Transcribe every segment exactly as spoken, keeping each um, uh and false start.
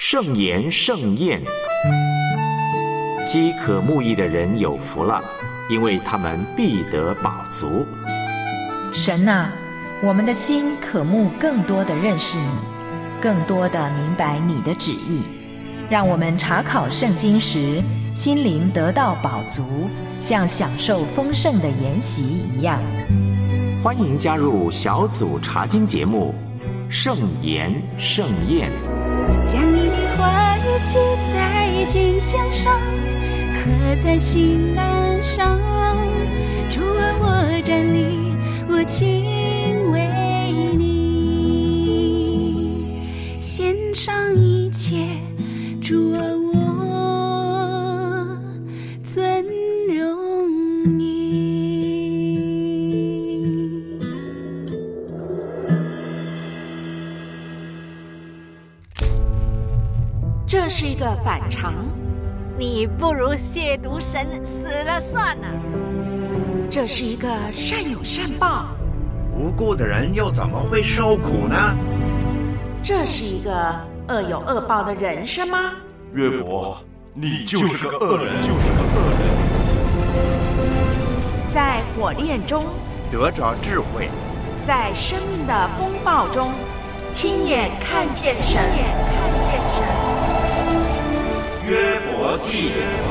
圣言盛宴，饥渴慕义的人有福了，因为他们必得饱足。 神啊，我们的心渴慕更多的认识你，更多的明白你的旨意，让我们查考圣经时心灵得到饱足，像享受丰盛的筵席一样。 欢迎加入小组查经节目圣言盛宴， 将你的话语写在经箱上，刻在心栏上。主啊，我站立，我敬畏你，献上一切。主啊，我尊荣你。 这是一个反常， 你不如亵渎神，死了算了。 这是一个善有善报， 无辜的人又怎么会受苦呢？ 这是一个恶有恶报的人生吗？ 约伯，你就是个恶人，就是个恶人。 在火炼中得着智慧， 在生命的风暴中亲眼看见神，亲眼看见神。 约伯记。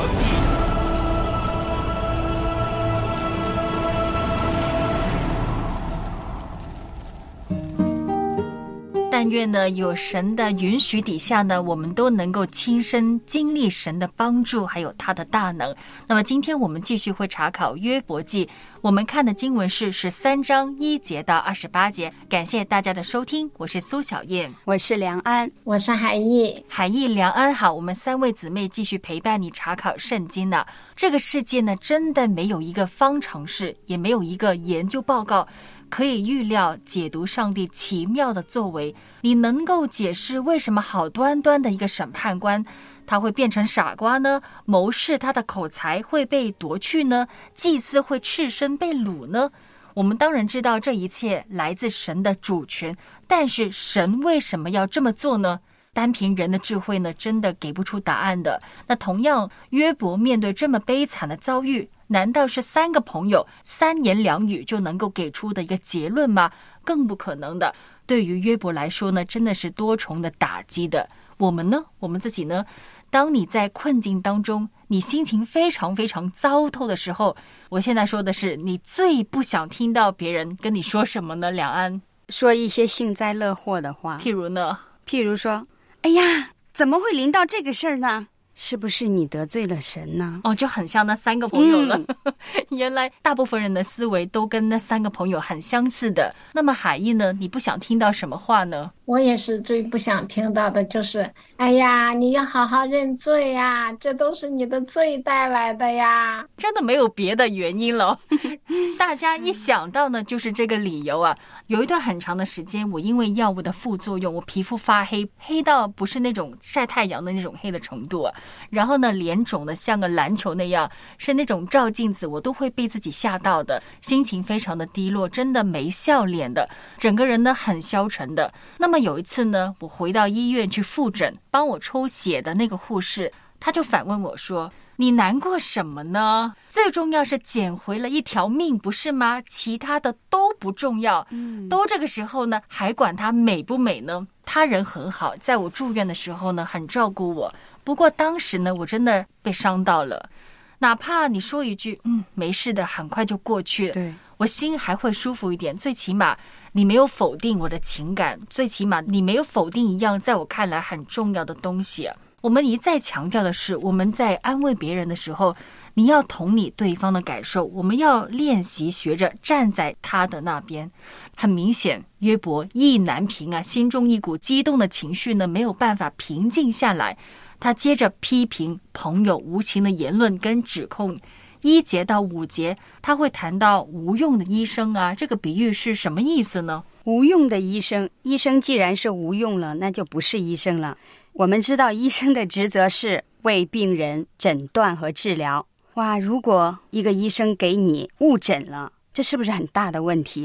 但愿呢，有神的允许底下呢，我们都能够亲身经历神的帮助，还有他的大能。那么今天我们继续会查考约伯记，我们看的经文是十三章一节到二十八节。感谢大家的收听，我是苏小燕， 我是梁安， 我是海义。 海义、梁安好，我们三位姊妹继续陪伴你查考圣经呢。这个世界呢，真的没有一个方程式，也没有一个研究报告可以预料解读上帝奇妙的作为。你能够解释为什么好端端的一个审判官他会变成傻瓜呢？谋士他的口才会被夺去呢？祭司会赤身被掳呢？我们当然知道这一切来自神的主权，但是神为什么要这么做呢？单凭人的智慧呢，真的给不出答案的。那同样，约伯面对这么悲惨的遭遇，难道是三个朋友三言两语就能够给出的一个结论吗？更不可能的。对于约伯来说呢，真的是多重的打击的。我们呢，我们自己呢，当你在困境当中，你心情非常非常糟透的时候，我现在说的是，你最不想听到别人跟你说什么呢？两安说一些幸灾乐祸的话， 譬如呢？ 譬如说，哎呀，怎么会临到这个事儿呢？是不是你得罪了神呢？ 哦，就很像那三个朋友了。嗯、原来大部分人的思维都跟那三个朋友很相似的。那么海义呢？你不想听到什么话呢？ 我也是最不想听到的，就是哎呀，你要好好认罪呀，这都是你的罪带来的呀。 真的没有别的原因了。大家一想到呢，就是这个理由啊。有一段很长的时间，我因为药物的副作用，我皮肤发黑，黑到不是那种晒太阳的那种黑的程度啊。然后呢，脸肿的像个篮球那样，是那种照镜子我都会被自己吓到的，心情非常的低落，真的没笑脸的，整个人呢很消沉的。那么有一次呢，我回到医院去复诊，帮我抽血的那个护士，他就反问我说，你难过什么呢？最重要是捡回了一条命，不是吗？其他的都不重要。嗯，都这个时候呢，还管他美不美呢？他人很好，在我住院的时候呢，很照顾我。不过当时呢，我真的被伤到了。哪怕你说一句嗯没事的，很快就过去了，对，我心还会舒服一点。最起码你没有否定我的情感，最起码你没有否定一样在我看来很重要的东西啊。我们一再强调的是，我们在安慰别人的时候，你要同理对方的感受，我们要练习学着站在他的那边。很明显，约伯意难平啊，心中一股激动的情绪呢，没有办法平静下来。他接着批评朋友无情的言论跟指控。一节到五节，他会谈到无用的医生啊，这个比喻是什么意思呢？ 无用的医生，医生既然是无用了，那就不是医生了。我们知道医生的职责是为病人诊断和治疗。哇，如果一个医生给你误诊了，这是不是很大的问题？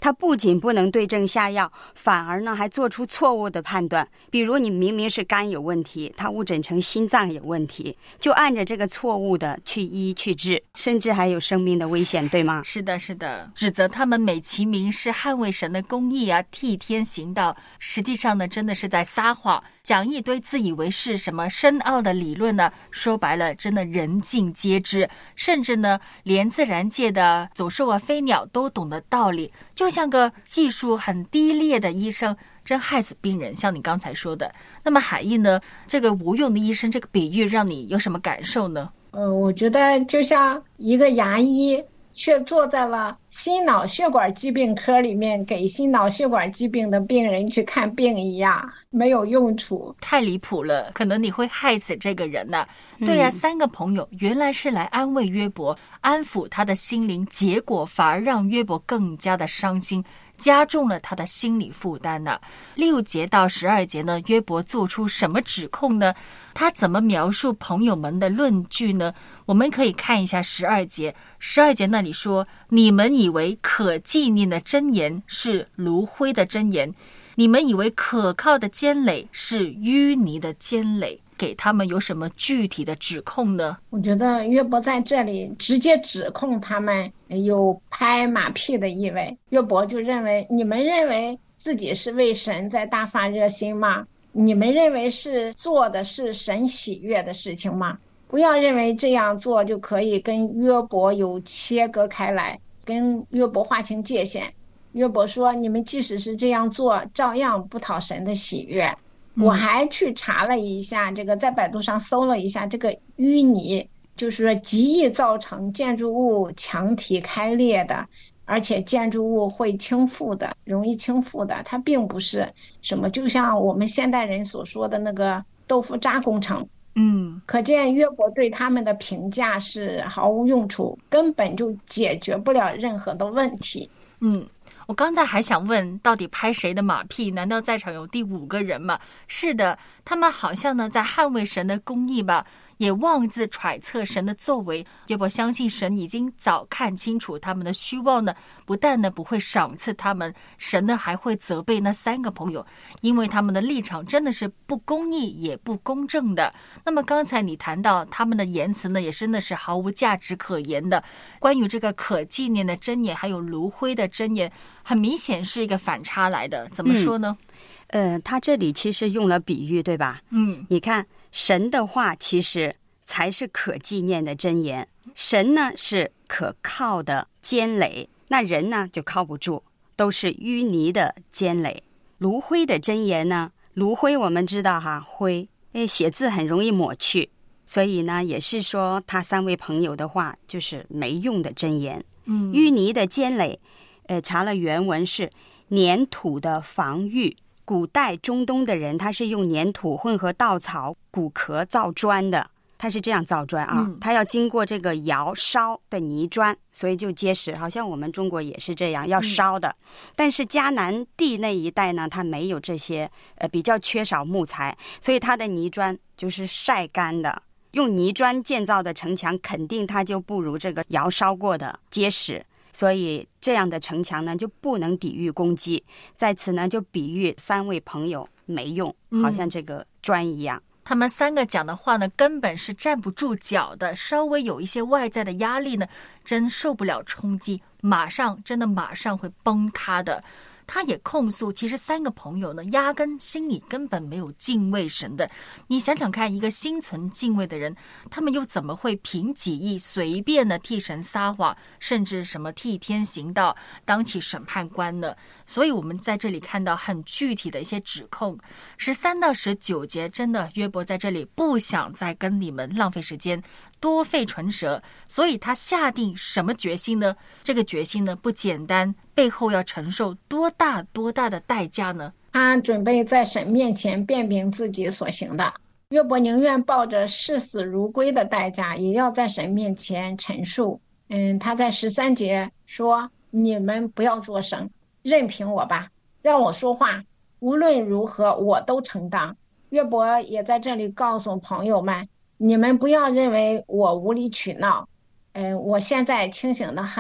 他不仅不能对症下药，反而呢还做出错误的判断。比如你明明是肝有问题，他误诊成心脏有问题，就按着这个错误的去医去治，甚至还有生命的危险，对吗？ 是的，是的，指责他们美其名是捍卫神的公义啊，替天行道，实际上呢真的是在撒谎，讲一堆自以为是什么深奥的理论呢，说白了真的人尽皆知，甚至呢连自然界的走兽啊飞鸟都懂得道理，就像个技术很低劣的医生，真害死病人，像你刚才说的。那么海义呢，这个无用的医生这个比喻让你有什么感受呢？ 呃，我觉得就像一个牙医却坐在了心脑血管疾病科里面给心脑血管疾病的病人去看病一样，没有用处。 太离谱了，可能你会害死这个人呢、啊嗯、对呀、啊，三个朋友原来是来安慰约伯，安抚他的心灵，结果反而让约伯更加的伤心，加重了他的心理负担呢、啊。六节到十二节呢，约伯做出什么指控呢？他怎么描述朋友们的论据呢？我们可以看一下十二节。十二节那里说，你们以为可纪念的箴言是炉灰的箴言，你们以为可靠的坚垒是淤泥的坚垒，给他们有什么具体的指控呢？ 我觉得约伯在这里直接指控他们有拍马屁的意味。约伯就认为，你们认为自己是为神在大发热心吗？你们认为是做的是神喜悦的事情吗？不要认为这样做就可以跟约伯有切割开来，跟约伯划清界限。约伯说，你们即使是这样做，照样不讨神的喜悦。我还去查了一下，这个在百度上搜了一下，这个淤泥就是说极易造成建筑物墙体开裂的，而且建筑物会倾覆的，容易倾覆的，它并不是什么就像我们现代人所说的那个豆腐渣工程。 嗯， 可见约伯对他们的评价是毫无用处，根本就解决不了任何的问题。 嗯，我刚才还想问，到底拍谁的马屁？难道在场有第五个人吗？是的，他们好像呢在捍卫神的公义吧，也妄自揣测神的作为。约伯相信神已经早看清楚他们的虚妄呢，不但呢不会赏赐他们，神呢还会责备那三个朋友，因为他们的立场真的是不公义也不公正的。那么刚才你谈到他们的言辞呢，也真的是毫无价值可言的。关于这个可纪念的箴言，还有炉灰的箴言，很明显是一个反差来的。怎么说呢？ 嗯、呃，他这里其实用了比喻，对吧？ 嗯， 你看神的话其实才是可纪念的箴言，神呢是可靠的坚垒，那人呢就靠不住，都是淤泥的坚垒。炉灰的箴言呢，炉灰我们知道哈，灰诶写字很容易抹去，所以呢也是说他三位朋友的话就是没用的箴言。 嗯， 淤泥的坚垒，呃，查了原文是粘土的防御。古代中东的人他是用粘土混合稻草骨壳造砖的，他是这样造砖啊，他要经过这个窑烧的泥砖，所以就结实，好像我们中国也是这样要烧的。但是迦南地那一带呢，它没有这些，呃，比较缺少木材，所以它的泥砖就是晒干的。用泥砖建造的城墙肯定它就不如这个窑烧过的结实，所以这样的城墙呢就不能抵御攻击。在此呢就比喻三位朋友没用，好像这个砖一样。 嗯，他们三个讲的话呢根本是站不住脚的，稍微有一些外在的压力呢真受不了冲击，马上真的马上会崩塌的。他也控诉其实三个朋友呢压根心里根本没有敬畏神的。你想想看，一个心存敬畏的人，他们又怎么会凭己意随便的替神撒谎，甚至什么替天行道，当起审判官呢？所以我们在这里看到很具体的一些指控。十三到十九节，真的约伯在这里不想再跟你们浪费时间，多费唇舌，所以他下定什么决心呢？这个决心呢不简单，背后要承受多大多大的代价呢？ 他准备在神面前辩明自己所行的。约伯宁愿抱着视死如归的代价，也要在神面前陈述。嗯，他在十三节说，你们不要作声，任凭我吧，让我说话，无论如何我都承当。约伯也在这里告诉朋友们，你们不要认为我无理取闹，嗯，我现在清醒得很，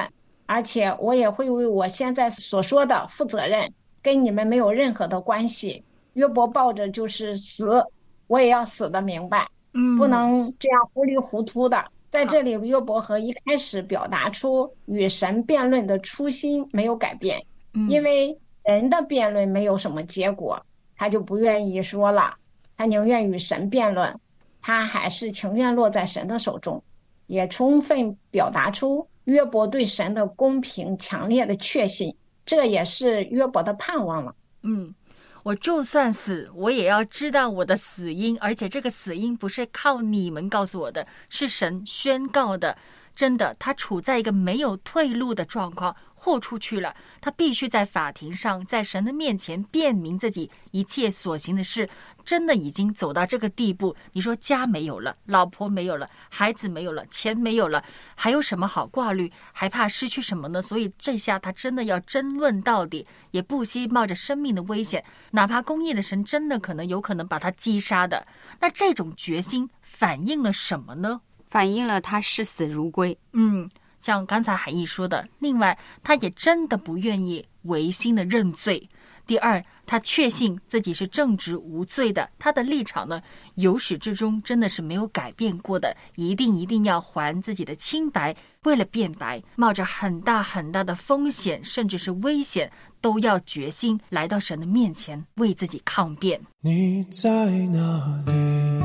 而且我也会为我现在所说的负责任，跟你们没有任何的关系。约伯抱着就是死，我也要死的明白， 嗯， 不能这样糊里糊涂的。在这里，约伯和一开始表达出与神辩论的初心没有改变， 嗯， 因为人的辩论没有什么结果，他就不愿意说了，他宁愿与神辩论，他还是情愿落在神的手中，也充分表达出约伯对神的公平强烈的确信，这也是约伯的盼望了。 嗯，我就算死，我也要知道我的死因，而且这个死因不是靠你们告诉我的，是神宣告的。真的，他处在一个没有退路的状况，豁出去了，他必须在法庭上，在神的面前辩明自己一切所行的事，真的已经走到这个地步。你说家没有了，老婆没有了，孩子没有了，钱没有了，还有什么好挂虑？还怕失去什么呢？所以这下他真的要争论到底，也不惜冒着生命的危险，哪怕公义的神真的可能有可能把他击杀的。那这种决心反映了什么呢？ 反映了他视死如归。 嗯，像刚才海毅说的，另外他也真的不愿意违心的认罪。第二，他确信自己是正直无罪的，他的立场呢，由始至终真的是没有改变过的，一定一定要还自己的清白。为了辩白，冒着很大很大的风险，甚至是危险，都要决心来到神的面前，为自己抗辩。 你在哪里？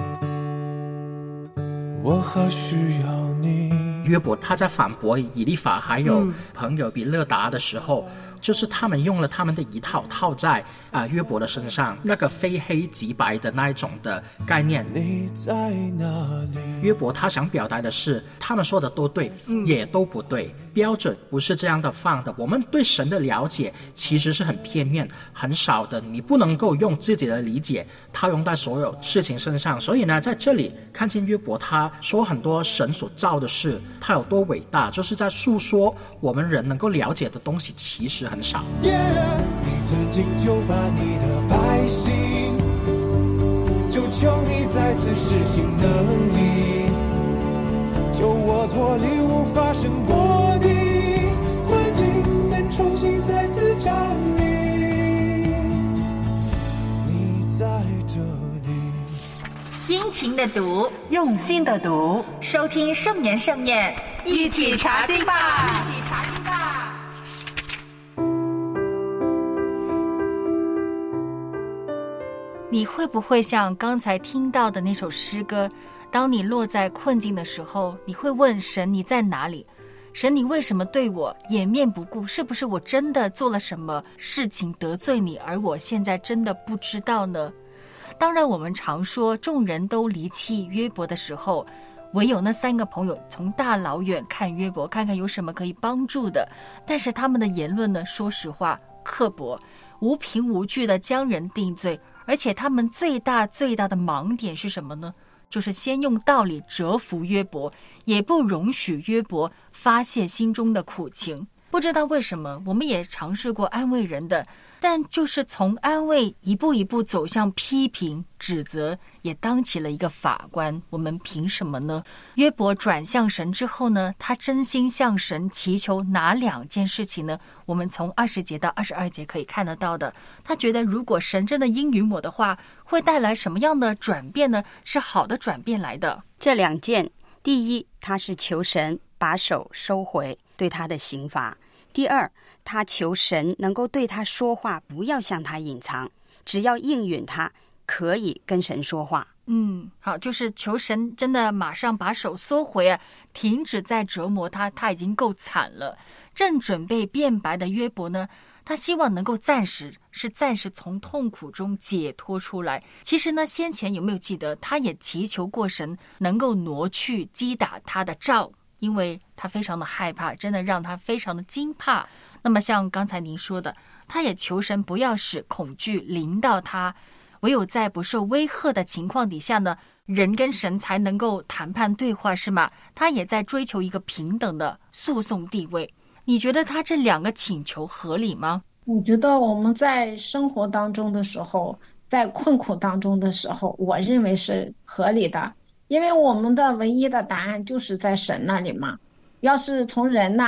我何须要你？ 约伯他在反驳以利法还有朋友比勒达的时候，嗯，就是他们用了他们的一套套在啊、呃、约伯的身上，那个非黑即白的那一种的概念。 你在哪里？ 约伯他想表达的是，他们说的都对，嗯，也都不对，标准不是这样的放的。我们对神的了解其实是很片面、很少的，你不能够用自己的理解套用在所有事情身上。所以呢，在这里看见约伯他说很多神所造的事，他有多伟大，就是在诉说我们人能够了解的东西其实很少。 Yeah, 你曾经就把你的百姓，就求你再次施行能力，救我脱离无法胜过的困境，能重新再次站立。你在这里， 殷勤的读， 用心的读， 收听圣言盛宴， 一起查经吧，一起查经吧。 你会不会像刚才听到的那首诗歌，当你落在困境的时候，你会问神，你在哪里？神，你为什么对我掩面不顾？是不是我真的做了什么事情得罪你，而我现在真的不知道呢？当然，我们常说众人都离弃约伯的时候，唯有那三个朋友从大老远看约伯，看看有什么可以帮助的。但是他们的言论呢，说实话刻薄，无凭无据的将人定罪。而且他们最大最大的盲点是什么呢？就是先用道理折服约伯，也不容许约伯发泄心中的苦情。不知道为什么，我们也尝试过安慰人的，但就是从安慰一步一步走向批评、指责，也当起了一个法官。我们凭什么呢？约伯转向神之后呢，他真心向神祈求哪两件事情呢？我们从二十节到二十二节可以看得到的，他觉得如果神真的应允我的话，会带来什么样的转变呢？是好的转变来的。 这两件，第一，他是求神把手收回对他的刑罚；第二，他求神能够对他说话，不要向他隐藏，只要应允他，可以跟神说话。 嗯，好，就是求神真的马上把手缩回啊，停止再折磨他，他已经够惨了。正准备辩白的约伯呢，他希望能够暂时是暂时从痛苦中解脱出来。其实呢，先前有没有记得，他也祈求过神能够挪去击打他的杖，因为他非常的害怕，真的让他非常的惊怕。那么像刚才您说的，他也求神不要使恐惧临到他，唯有在不受威吓的情况底下呢，人跟神才能够谈判对话，是吗？他也在追求一个平等的诉讼地位。你觉得他这两个请求合理吗？ 我觉得我们在生活当中的时候，在困苦当中的时候，我认为是合理的，因为我们的唯一的答案就是在神那里嘛。要是从人那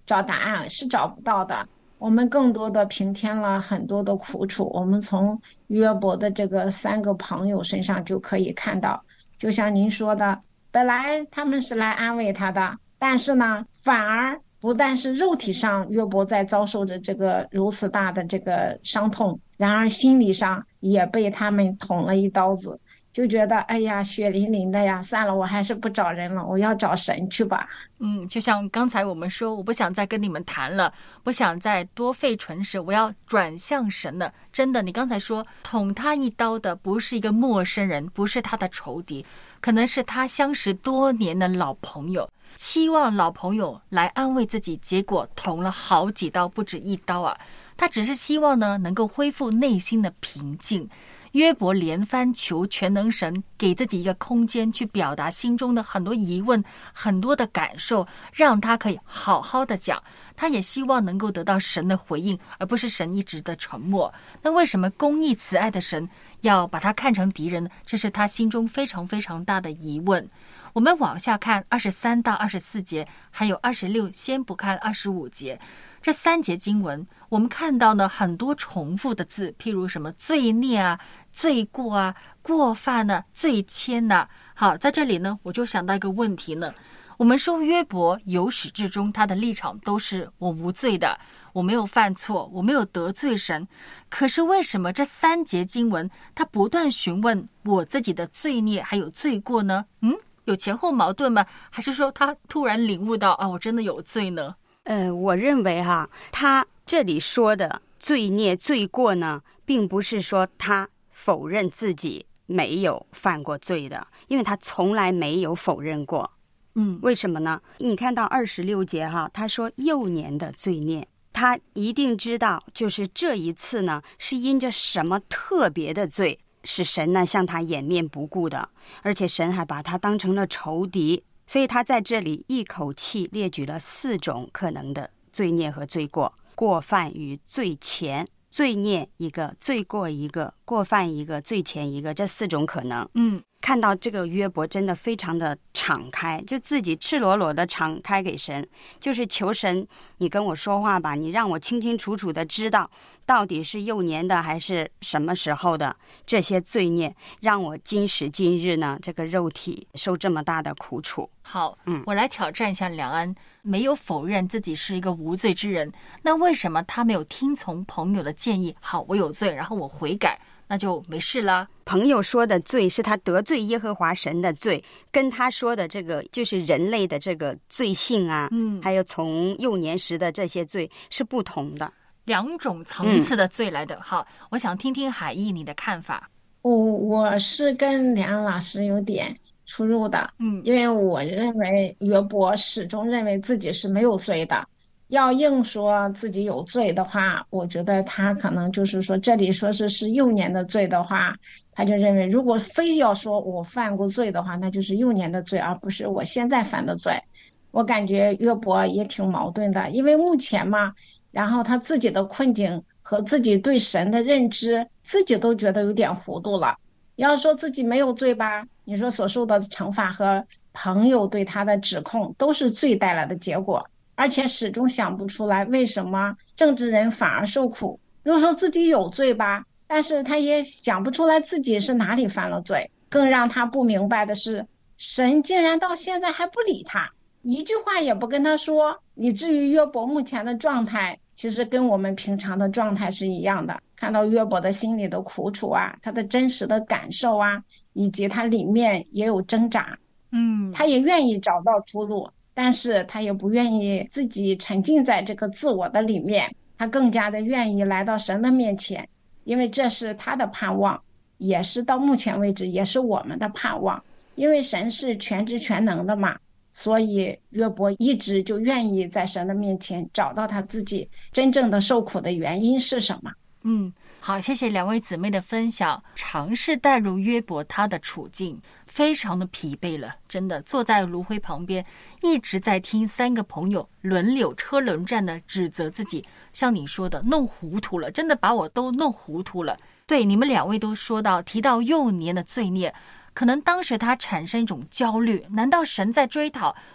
找答案是找不到的。我们更多的平添了很多的苦楚，我们从约伯的这个三个朋友身上就可以看到，就像您说的，本来他们是来安慰他的，但是呢，反而不但是肉体上约伯在遭受着这个如此大的这个伤痛，然而心理上也被他们捅了一刀子，就觉得哎呀血淋淋的呀，算了，我还是不找人了，我要找神去吧。 嗯，就像刚才我们说，我不想再跟你们谈了，不想再多费唇舌，我要转向神了。真的，你刚才说捅他一刀的不是一个陌生人，不是他的仇敌，可能是他相识多年的老朋友，期望老朋友来安慰自己，结果捅了好几刀，不止一刀啊。他只是希望呢能够恢复内心的平静。约伯连番求全能神给自己一个空间去表达心中的很多疑问，很多的感受，让他可以好好的讲。他也希望能够得到神的回应，而不是神一直的沉默。那为什么公义慈爱的神要把他看成敌人呢？这是他心中非常非常大的疑问。我们往下看二十三到二十四节，还有二十六，先不看二十五节。这三节经文我们看到呢很多重复的字，譬如什么罪孽啊、罪过啊、过犯啊、罪愆啊。好，在这里呢我就想到一个问题呢，我们说约伯由始至终他的立场都是我无罪的，我没有犯错，我没有得罪神，可是为什么这三节经文他不断询问我自己的罪孽还有罪过呢？嗯，有前后矛盾吗？还是说他突然领悟到啊，我真的有罪呢？ 呃，我认为哈，他这里说的罪孽罪过呢，并不是说他否认自己没有犯过罪的，因为他从来没有否认过。 嗯， 为什么呢？你看到二十六节哈，他说幼年的罪孽，他一定知道，就是这一次呢，是因着什么特别的罪，使神呢向他掩面不顾的，而且神还把他当成了仇敌。所以他在这里一口气列举了四种可能的罪孽和罪过，过犯与罪愆，罪孽一个，罪过一个，过犯一个，罪愆一个，这四种可能。 嗯， 看到这个约伯真的非常的敞开，就自己赤裸裸的敞开给神，就是求神你跟我说话吧，你让我清清楚楚的知道到底是幼年的还是什么时候的这些罪孽，让我今时今日呢这个肉体受这么大的苦楚。 好， 嗯， 我来挑战一下梁安，没有否认自己是一个无罪之人，那为什么他没有听从朋友的建议？好，我有罪，然后我悔改，那就没事啦。 朋友说的罪是他得罪耶和华神的罪，跟他说的这个就是人类的这个罪性啊， 嗯， 还有从幼年时的这些罪是不同的， 两种层次的罪来的。嗯，好，我想听听海义你的看法。 我我是跟梁老师有点出入的， 嗯， 因为我认为约伯始终认为自己是没有罪的。要硬说自己有罪的话，我觉得他可能就是说，这里说是是幼年的罪的话，他就认为如果非要说我犯过罪的话，那就是幼年的罪，而不是我现在犯的罪。我感觉约伯也挺矛盾的，因为目前嘛，然后他自己的困境和自己对神的认知，自己都觉得有点糊涂了。要说自己没有罪吧，你说所受的惩罚和朋友对他的指控都是罪带来的结果，而且始终想不出来为什么正直人反而受苦。如果说自己有罪吧，但是他也想不出来自己是哪里犯了罪。更让他不明白的是，神竟然到现在还不理他，一句话也不跟他说，以至于约伯目前的状态其实跟我们平常的状态是一样的。看到约伯的心里的苦楚啊，他的真实的感受啊，以及他里面也有挣扎， 嗯， 他也愿意找到出路，但是他也不愿意自己沉浸在这个自我的里面，他更加的愿意来到神的面前，因为这是他的盼望，也是到目前为止也是我们的盼望。因为神是全知全能的嘛，所以约伯一直就愿意在神的面前找到他自己真正的受苦的原因是什么。 嗯，好，谢谢两位姊妹的分享，尝试带入约伯他的处境，非常的疲惫了，真的坐在炉灰旁边，一直在听三个朋友轮流车轮战的指责自己，像你说的弄糊涂了，真的把我都弄糊涂了。对，你们两位都说到提到幼年的罪孽，可能当时他产生一种焦虑，难道神在追讨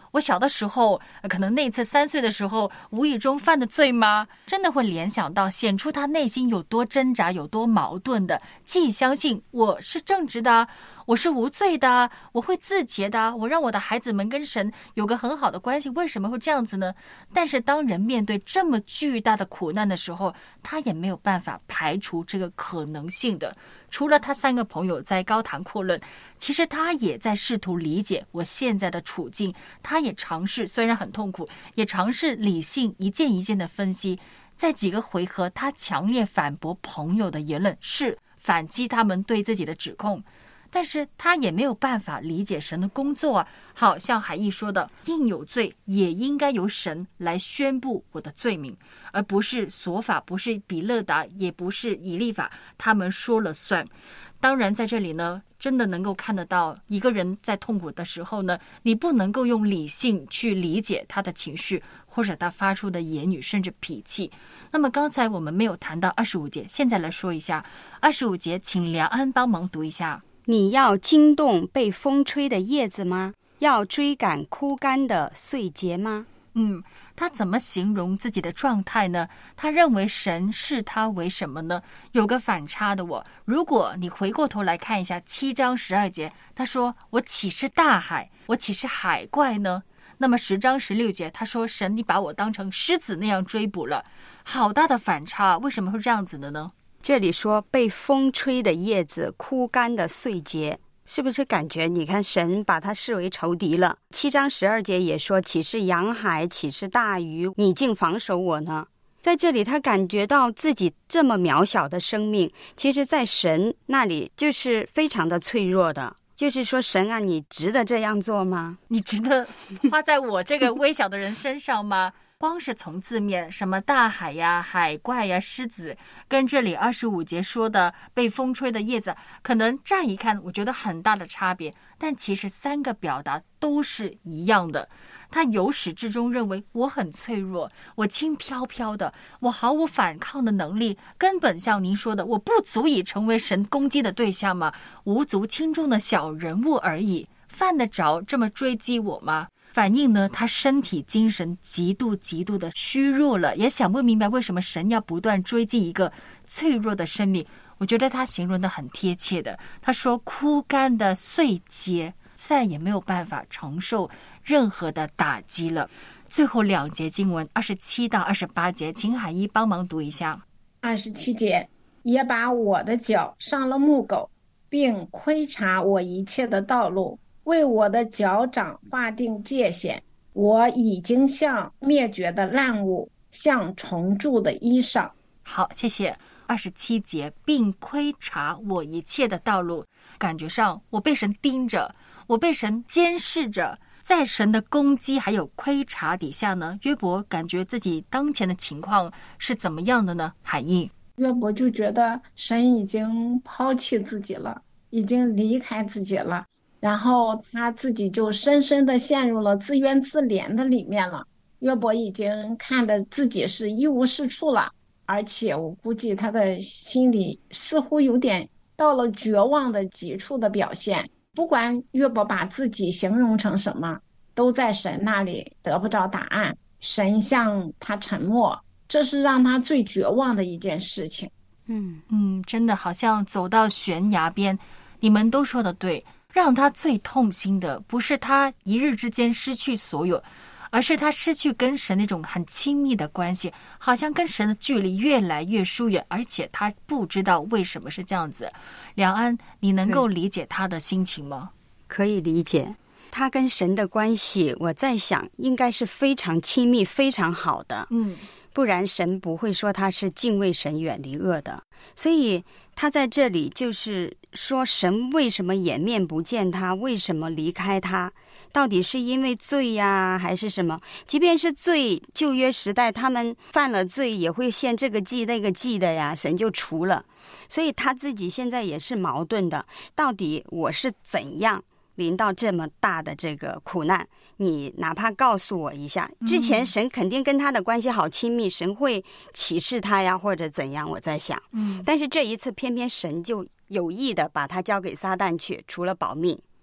我小的时候可能那次三岁的时候无意中犯的罪吗？真的会联想到显出他内心有多挣扎，有多矛盾的，既相信我是正直的，我是无罪的，我会自洁的，我让我的孩子们跟神有个很好的关系，为什么会这样子呢？但是当人面对这么巨大的苦难的时候，他也没有办法排除这个可能性的。除了他三个朋友在高谈阔论，其实他也在试图理解我现在的处境，他也尝试，虽然很痛苦，也尝试理性一件一件的分析。在几个回合，他强烈反驳朋友的言论，是反击他们对自己的指控，但是他也没有办法理解神的工作啊。好像海义说的，应有罪也应该由神来宣布我的罪名，而不是索法，不是比勒达，也不是以利法，他们说了算。当然在这里呢，真的能够看得到一个人在痛苦的时候呢，你不能够用理性去理解他的情绪，或者他发出的言语，甚至脾气。那么刚才我们没有谈到二十五节，现在来说一下二十五节，请梁安帮忙读一下。 你要惊动被风吹的叶子吗？要追赶枯干的碎节吗？ 嗯，他怎么形容自己的状态呢？他认为神视他为什么呢？有个反差的我。如果你回过头来看一下七章十二节，他说我岂是大海，我岂是海怪呢？那么十章十六节，他说神你把我当成狮子那样追捕了。好大的反差，为什么会这样子的呢？ 这里说被风吹的叶子，枯干的碎节，是不是感觉你看神把他视为仇敌了？七章十二节也说岂是洋海，岂是大鱼，你竟防守我呢？在这里他感觉到自己这么渺小的生命，其实在神那里就是非常的脆弱的。就是说神啊，你值得这样做吗？ 你值得花在我这个微小的人身上吗？光是从字面什么大海呀、海怪呀、狮子，跟这里二十五节说的被风吹的叶子，可能乍一看我觉得很大的差别，但其实三个表达都是一样的。他由始至终认为我很脆弱，我轻飘飘的，我毫无反抗的能力，根本像您说的，我不足以成为神攻击的对象吗？无足轻重的小人物而已，犯得着这么追击我吗？反应呢，他身体精神极度极度的虚弱了，也想不明白为什么神要不断追击一个脆弱的生命。我觉得他形容的很贴切的，他说枯干的碎秸，再也没有办法承受任何的打击了。最后两节经文二十七到二十八节，请海一帮忙读一下。 二十七节，也把我的脚上了木狗，并窥察我一切的道路，为我的脚掌划定界限。我已经像灭绝的烂物，像重铸的衣裳。 好，谢谢。二十七节，并窥察我一切的道路，感觉上我被神盯着，我被神监视着。在神的攻击还有窥察底下呢，约伯感觉自己当前的情况是怎么样的呢？海义， 约伯就觉得神已经抛弃自己了，已经离开自己了，然后他自己就深深的陷入了自怨自怜的里面了。约伯已经看得自己是一无是处了，而且我估计他的心里似乎有点到了绝望的极处的表现。不管约伯把自己形容成什么，都在神那里得不着答案，神向他沉默，这是让他最绝望的一件事情。 嗯嗯，真的好像走到悬崖边。你们都说的对，让他最痛心的不是他一日之间失去所有，而是他失去跟神那种很亲密的关系，好像跟神的距离越来越疏远，而且他不知道为什么是这样子。梁安，你能够理解他的心情吗？ 可以理解，他跟神的关系，我在想应该是非常亲密非常好的， 嗯， 不然神不会说他是敬畏神远离恶的。所以他在这里就是说神为什么掩面不见他，为什么离开他，到底是因为罪呀还是什么？即便是罪，旧约时代他们犯了罪也会献这个祭那个祭的呀，神就除了。所以他自己现在也是矛盾的，到底我是怎样临到这么大的这个苦难，你哪怕告诉我一下。之前神肯定跟他的关系好亲密，神会启示他呀或者怎样，我在想。 嗯， 但是这一次偏偏神就有意的把他交给撒旦去，除了保命。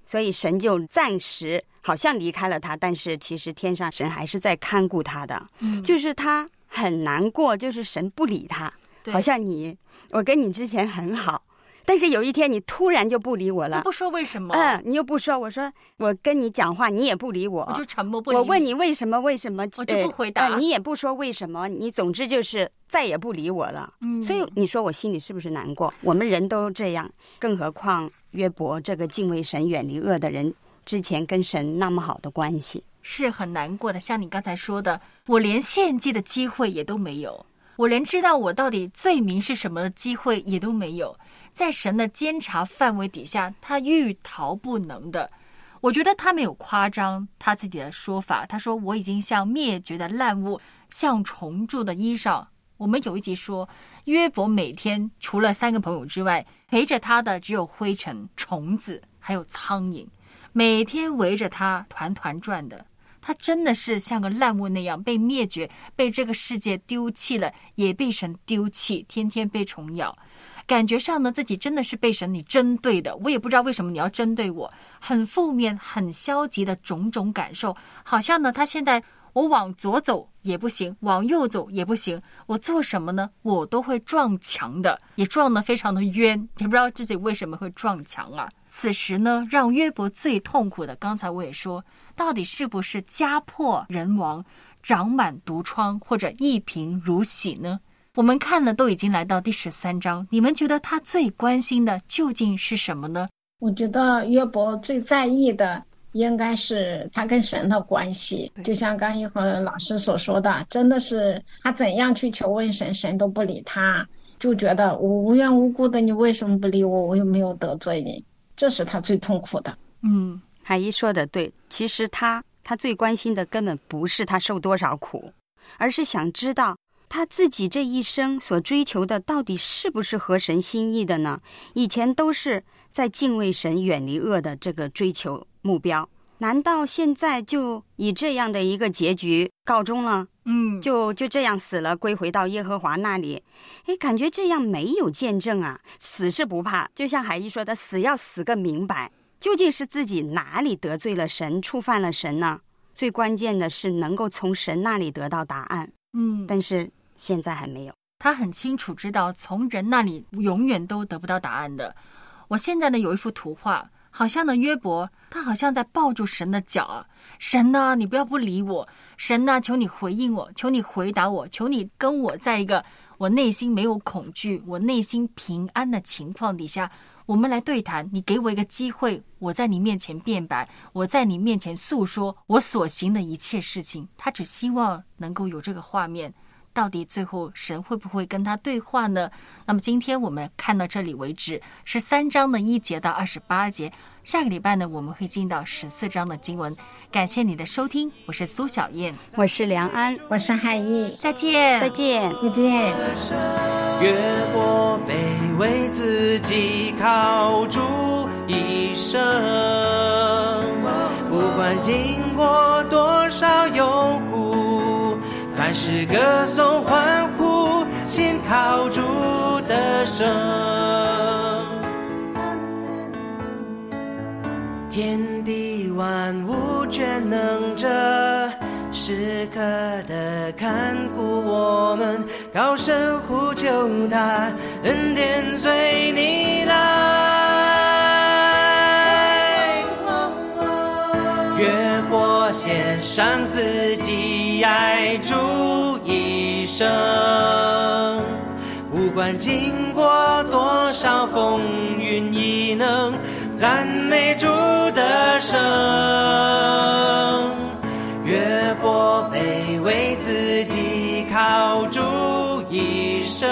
所以神就暂时好像离开了他，但是其实天上神还是在看顾他的。嗯，就是他很难过，就是神不理他，好像你我跟你之前很好，但是有一天你突然就不理我了， 不说为什么。 嗯，你又不说，我说我跟你讲话你也不理我， 我就沉默不理你。 我问你为什么为什么， 我就不回答、 呃呃、你也不说为什么，你总之就是再也不理我了。嗯，所以你说我心里是不是难过？我们人都这样，更何况约伯这个敬畏神远离恶的人，之前跟神那么好的关系， 是很难过的。像你刚才说的，我连献祭的机会也都没有，我连知道我到底罪名是什么的机会也都没有，在神的监察范围底下，他欲逃不能的。我觉得他没有夸张他自己的说法，他说我已经像灭绝的烂物，像虫蛀的衣裳。我们有一集说，约伯每天除了三个朋友之外，陪着他的只有灰尘、虫子还有苍蝇，每天围着他团团转的。他真的是像个烂物那样被灭绝，被这个世界丢弃了，也被神丢弃，天天被虫咬。感觉上呢，自己真的是被神你针对的，我也不知道为什么你要针对我，很负面很消极的种种感受。好像呢，他现在我往左走也不行，往右走也不行，我做什么呢，我都会撞墙的，也撞得非常的冤，也不知道自己为什么会撞墙啊。此时呢，让约伯最痛苦的，刚才我也说，到底是不是家破人亡、长满毒疮或者一贫如洗呢？我们看了都已经来到第十三章，你们觉得他最关心的究竟是什么呢？ 我觉得约伯最在意的应该是他跟神的关系，就像刚一会儿老师所说的，真的是他怎样去求问神，神都不理他，就觉得我无缘无故的，你为什么不理我，我又没有得罪你，这是他最痛苦的。 嗯，海一说的对，其实他他最关心的根本不是他受多少苦，而是想知道他自己这一生所追求的到底是不是合神心意的呢？以前都是在敬畏神远离恶的这个追求目标，难道现在就以这样的一个结局告终了？嗯，就就这样死了，归回到耶和华那里。诶，感觉这样没有见证啊。死是不怕，就像海一说的，死要死个明白，究竟是自己哪里得罪了神，触犯了神呢？最关键的是能够从神那里得到答案。嗯，但是现在还没有。 他很清楚知道从人那里永远都得不到答案的。我现在呢有一幅图画，好像呢约伯他好像在抱住神的脚啊，神啊，你不要不理我，神啊，求你回应我，求你回答我，求你跟我在一个我内心没有恐惧，我内心平安的情况底下，我们来对谈，你给我一个机会，我在你面前辩白，我在你面前诉说我所行的一切事情。他只希望能够有这个画面，到底最后神会不会跟他对话呢？那么今天我们看到这里为止，十三章的一节到二十八节，下个礼拜呢我们会进到十四章的经文。感谢你的收听，我是苏小燕， 我是梁安， 我是海毅， 再见再见再见。 约伯卑微自己靠主一生，不管经过多少幽谷，凡事歌颂欢呼，心靠主的声。天地万物全能者，时刻的看顾我们，高声呼求他，恩典随你来。约伯献上自己爱主一生，不管经过多少风云，亦能赞美主的声。约伯卑微自己靠主一生，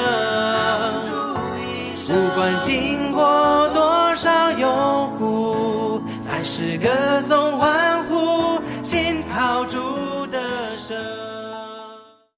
不管经过多少幽谷，凡事歌颂欢呼，心靠主的声。